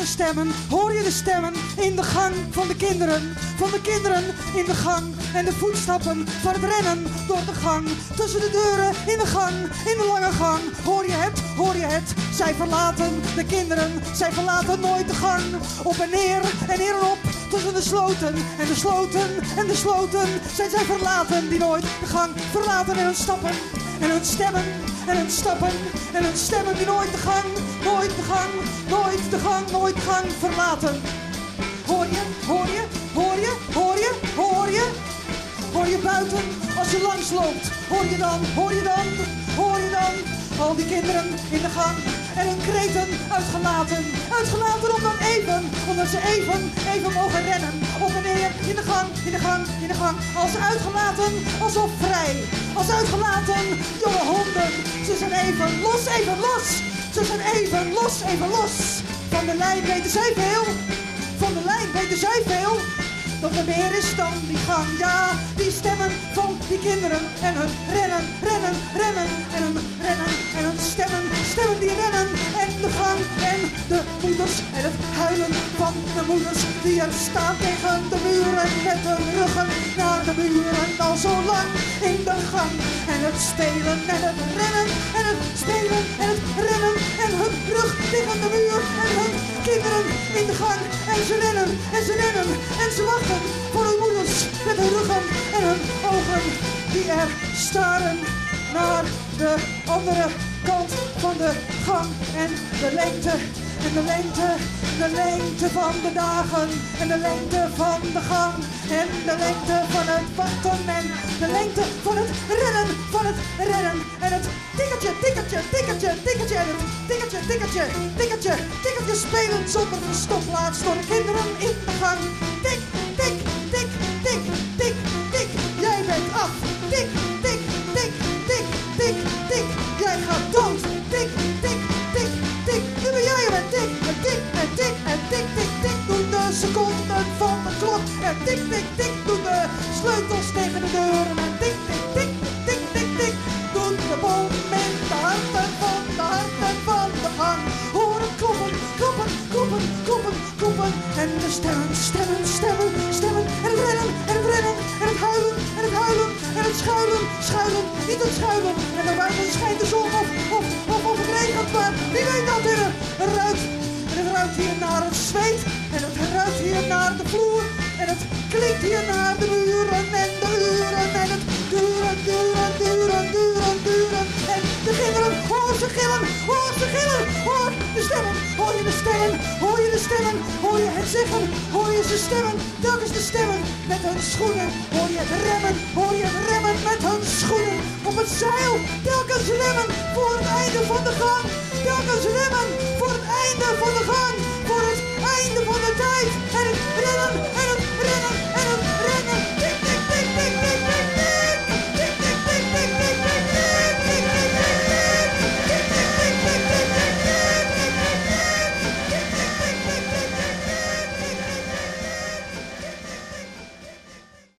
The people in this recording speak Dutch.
de stemmen, hoor je de stemmen in de gang van de kinderen. Van de kinderen in de gang en de voetstappen van het rennen door de gang. Tussen de deuren in de gang, in de lange gang. Hoor je het, zij verlaten de kinderen. Zij verlaten nooit de gang. Op en neer en op, tussen de sloten en de sloten en de sloten. Zij verlaten die nooit de gang verlaten en hun stappen en hun stemmen. En hun stappen en hun stemmen die nooit de gang, nooit de gang, nooit de gang, nooit de gang verlaten. Hoor je, hoor je, hoor je, hoor je, hoor je? Hoor je buiten als je langs loopt? Hoor je dan, hoor je dan, hoor je dan? Al die kinderen in de gang en hun kreten uitgelaten. Uitgelaten omdat ze even mogen rennen. Op en neer, in de gang, in de gang, in de gang. Als uitgelaten, alsof vrij. Als uitgelaten, jonge honden. Ze zijn even los. Ze zijn even los. Van de lijn weten zij veel. Van de lijn weten zij veel. Dat er meer is dan die gang, ja, die stemmen van die kinderen. En hun rennen, en hun rennen, en hun stemmen die rennen. En de gang, en de moeders, en het huilen van de moeders. Die er staan tegen de muren, met hun ruggen naar de muren. Al zo lang in de gang. En het spelen, en het rennen, en het spelen, en het rennen. En hun rug tegen de muur, en hun kinderen in de gang. En ze rennen, en ze wachten voor hun moeders met hun ruggen en hun ogen die er staren naar de andere kant van de gang. En de lengte van de dagen en de lengte van de gang en de lengte van het wachten en de lengte van het rennen en het tikkertje en het tikkertje spelen zonder verstopplaats door de kinderen in de gang. Tik, tik, tik, tik, tik, tik, jij bent af. Tik, tik, tik, tik, tik, tik, jij gaat dood. Tik, tik, tik, tik, nu ben jij er met tik, en tik, en tik, en tik, tik, tik, doen de seconden van de klok. En tik, tik, tik, doen de sleutels tegen de deuren. En tik, tik, tik, tik, tik, tik, doen de bommen de harten van de gang. Horen kloppen, kloppen, kloppen, kloppen, kloppen. En de stemmen, en het rennen, en het rennen, en het huilen, en het huilen, en het schuilen, niet het schuilen. En dan buiten schijnt de zon of het regent, maar wie weet dat er ruikt. En het ruikt hier naar het zweet, en het ruikt hier naar de vloer. En het klinkt hier naar de muren en de uren, en het duren. En de kinderen, hoor ze gillen, hoor de stemmen, hoor je de stemmen, hoor je het zeggen, hoor je ze stemmen, telkens de stemmen met hun schoenen, hoor je het remmen met hun schoenen, op het zeil, telkens remmen voor het einde van de gang, telkens remmen voor het einde van de